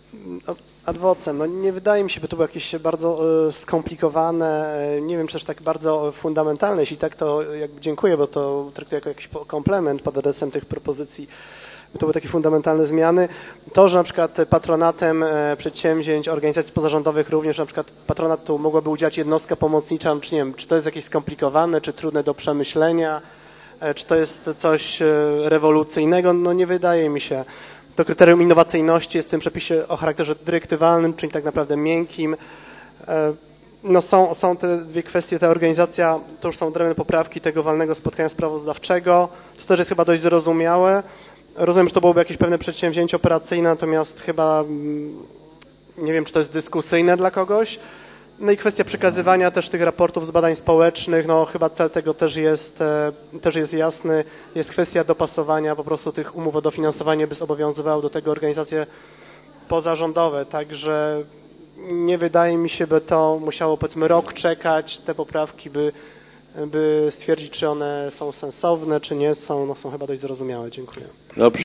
Ad vocem, no nie wydaje mi się, by to było jakieś bardzo skomplikowane, nie wiem, czy też tak bardzo fundamentalne. Jeśli tak, to jakby dziękuję, bo to traktuję jako jakiś komplement pod adresem tych propozycji. To były takie fundamentalne zmiany. To, że na przykład patronatem przedsięwzięć, organizacji pozarządowych również na przykład patronatu mogłaby udzielać jednostka pomocnicza, czy nie wiem, czy to jest jakieś skomplikowane, czy trudne do przemyślenia, czy to jest coś rewolucyjnego, no nie wydaje mi się. To kryterium innowacyjności jest w tym przepisie o charakterze dyrektywalnym, czyli tak naprawdę miękkim. No są te dwie kwestie, ta organizacja, to już są odrębne poprawki tego walnego spotkania sprawozdawczego, to też jest chyba dość zrozumiałe. Rozumiem, że to byłoby jakieś pewne przedsięwzięcie operacyjne, natomiast chyba nie wiem, czy to jest dyskusyjne dla kogoś. No i kwestia przekazywania też tych raportów z badań społecznych, no chyba cel tego też jest jasny. Jest kwestia dopasowania po prostu tych umów o dofinansowanie, by zobowiązywały do tego organizacje pozarządowe, także nie wydaje mi się, by to musiało powiedzmy rok czekać, te poprawki, by stwierdzić, czy one są sensowne, czy nie są, no są chyba dość zrozumiałe. Dziękuję. Dobrze.